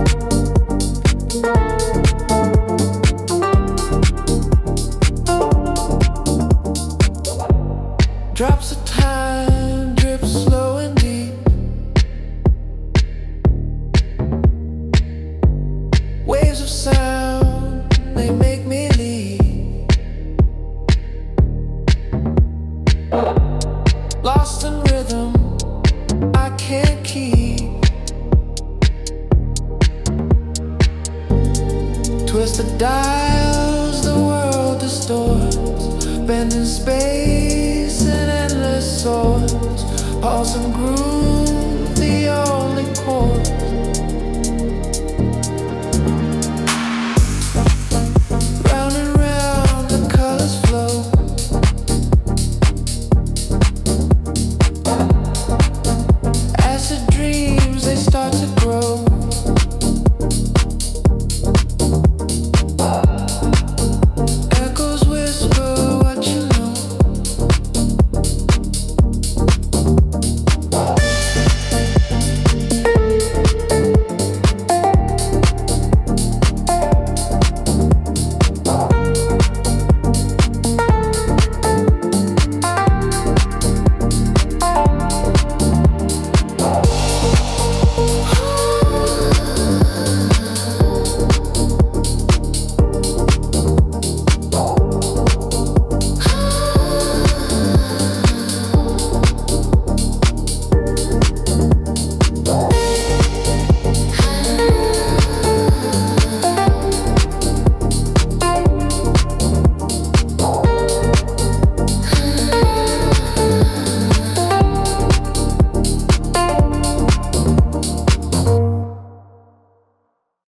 Drops of time drip slow and deep. Waves of sound, they make me leave. Lost in rhythm, I can't keep. Twist the dials, the world distorts. Bending space in endless swords. Pulse and groove.